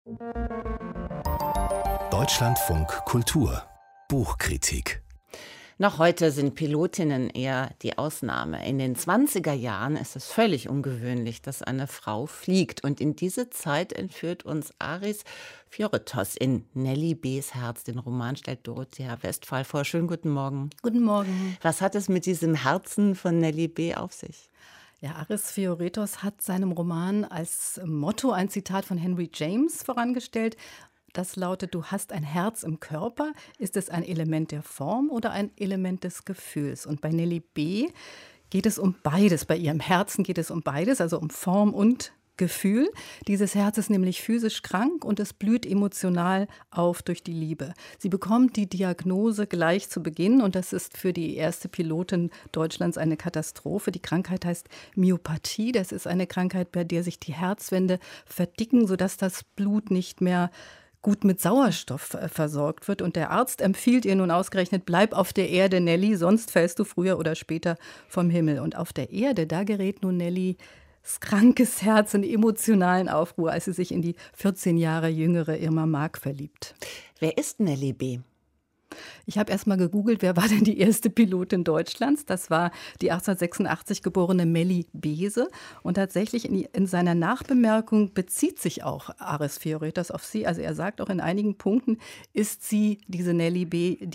Deutschlandfunk Kultur Buchkritik. Noch heute sind Pilotinnen eher die Ausnahme. In den 20er Jahren ist es völlig ungewöhnlich, dass eine Frau fliegt. Und in diese Zeit entführt uns Aris Fioretos in Nelly B.'s Herz. Den Roman stellt Dorothea Westphal vor. Schönen guten Morgen. Guten Morgen. Was hat es mit diesem Herzen von Nelly B. auf sich? Ja, Aris Fioretos hat seinem Roman als Motto ein Zitat von Henry James vorangestellt. Das lautet: Du hast ein Herz im Körper. Ist es ein Element der Form oder ein Element des Gefühls? Und bei Nelly B. geht es um beides. Bei ihrem Herzen geht es um beides, also um Form und Gefühl. Dieses Herz ist nämlich physisch krank und es blüht emotional auf durch die Liebe. Sie bekommt die Diagnose gleich zu Beginn und das ist für die erste Pilotin Deutschlands eine Katastrophe. Die Krankheit heißt Myopathie. Das ist eine Krankheit, bei der sich die Herzwände verdicken, sodass das Blut nicht mehr gut mit Sauerstoff versorgt wird. Und der Arzt empfiehlt ihr nun ausgerechnet: Bleib auf der Erde, Nelly, sonst fällst du früher oder später vom Himmel. Und auf der Erde, da gerät nun Nelly krankes Herz in emotionalen Aufruhr, als sie sich in die 14 Jahre jüngere Irma Mark verliebt. Wer ist Nelly B.? Ich habe erst mal gegoogelt, wer war denn die erste Pilotin Deutschlands? Das war die 1886 geborene Melli Beese. Und tatsächlich in seiner Nachbemerkung bezieht sich auch Aris Fioretos auf sie. Also er sagt auch, in einigen Punkten ist sie dieser Melli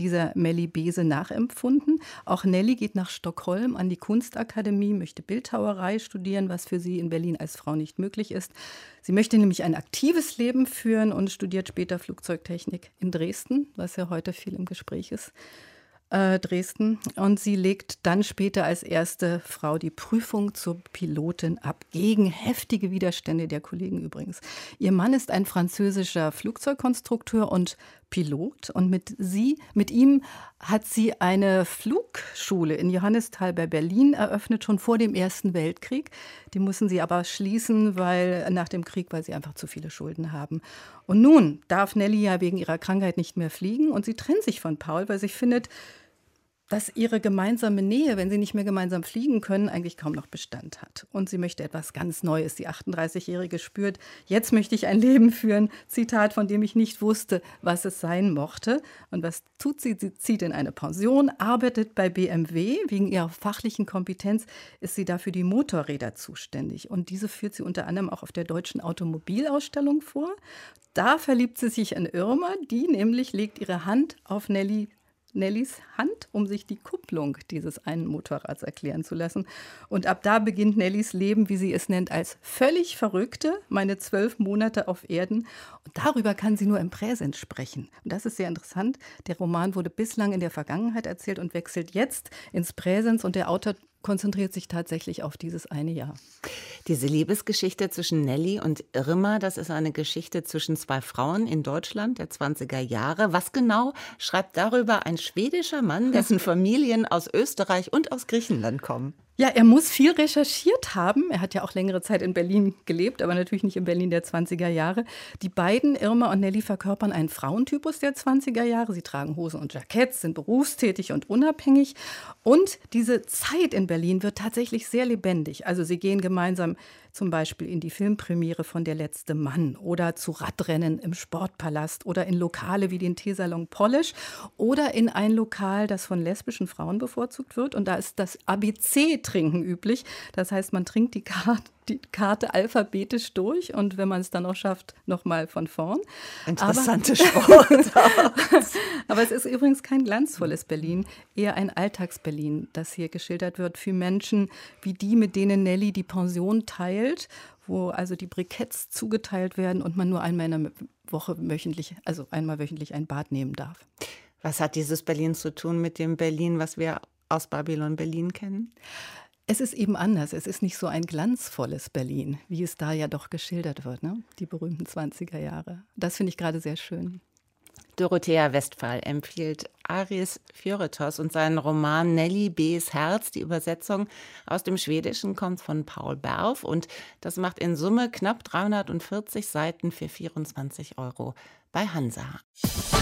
Beese nachempfunden. Auch Nelly geht nach Stockholm an die Kunstakademie, möchte Bildhauerei studieren, was für sie in Berlin als Frau nicht möglich ist. Sie möchte nämlich ein aktives Leben führen und studiert später Flugzeugtechnik in Dresden, was ja heute viel im Gespräch ist. Dresden. Und sie legt dann später als erste Frau die Prüfung zur Pilotin ab, gegen heftige Widerstände der Kollegen übrigens. Ihr Mann ist ein französischer Flugzeugkonstrukteur und Pilot und mit ihm hat sie eine Flugschule in Johannisthal bei Berlin eröffnet, schon vor dem Ersten Weltkrieg. Die müssen sie aber schließen, nach dem Krieg, weil sie einfach zu viele Schulden haben. Und nun darf Nelly ja wegen ihrer Krankheit nicht mehr fliegen und sie trennt sich von Paul, weil sie findet, dass ihre gemeinsame Nähe, wenn sie nicht mehr gemeinsam fliegen können, eigentlich kaum noch Bestand hat. Und sie möchte etwas ganz Neues. Die 38-Jährige spürt: Jetzt möchte ich ein Leben führen, Zitat, von dem ich nicht wusste, was es sein mochte. Und was tut sie? Sie zieht in eine Pension, arbeitet bei BMW. Wegen ihrer fachlichen Kompetenz ist sie dafür die Motorräder zuständig. Und diese führt sie unter anderem auch auf der Deutschen Automobilausstellung vor. Da verliebt sie sich in Irma, die nämlich legt ihre Hand auf Nellys Hand, um sich die Kupplung dieses einen Motorrads erklären zu lassen. Und ab da beginnt Nellys Leben, wie sie es nennt, als völlig Verrückte, meine 12 Monate auf Erden. Und darüber kann sie nur im Präsens sprechen. Und das ist sehr interessant. Der Roman wurde bislang in der Vergangenheit erzählt und wechselt jetzt ins Präsens. Und der Autor konzentriert sich tatsächlich auf dieses eine Jahr. Diese Liebesgeschichte zwischen Nelly und Irma, das ist eine Geschichte zwischen zwei Frauen in Deutschland der 20er Jahre. Was genau schreibt darüber ein schwedischer Mann, dessen Familien aus Österreich und aus Griechenland kommen? Ja, er muss viel recherchiert haben. Er hat ja auch längere Zeit in Berlin gelebt, aber natürlich nicht in Berlin der 20er Jahre. Die beiden, Irma und Nelly, verkörpern einen Frauentypus der 20er Jahre. Sie tragen Hosen und Jacketts, sind berufstätig und unabhängig. Und diese Zeit in Berlin wird tatsächlich sehr lebendig. Also sie gehen gemeinsam zum Beispiel in die Filmpremiere von Der letzte Mann oder zu Radrennen im Sportpalast oder in Lokale wie den Teesalon Polish oder in ein Lokal, das von lesbischen Frauen bevorzugt wird. Und da ist das ABC-Trinken üblich. Das heißt, man trinkt die Karte alphabetisch durch und wenn man es dann auch schafft, nochmal von vorn. Interessante Sport. Aber es ist übrigens kein glanzvolles Berlin, eher ein Alltags-Berlin, das hier geschildert wird für Menschen wie die, mit denen Nelly die Pension teilt, wo also die Briketts zugeteilt werden und man nur einmal in der Woche einmal wöchentlich ein Bad nehmen darf. Was hat dieses Berlin zu tun mit dem Berlin, was wir aus Babylon Berlin kennen? Es ist eben anders. Es ist nicht so ein glanzvolles Berlin, wie es da ja doch geschildert wird, ne? Die berühmten 20er Jahre. Das finde ich gerade sehr schön. Dorothea Westphal empfiehlt Aris Fioretos und seinen Roman Nelly B.'s Herz. Die Übersetzung aus dem Schwedischen kommt von Paul Berf und das macht in Summe knapp 340 Seiten für 24 € bei Hansa.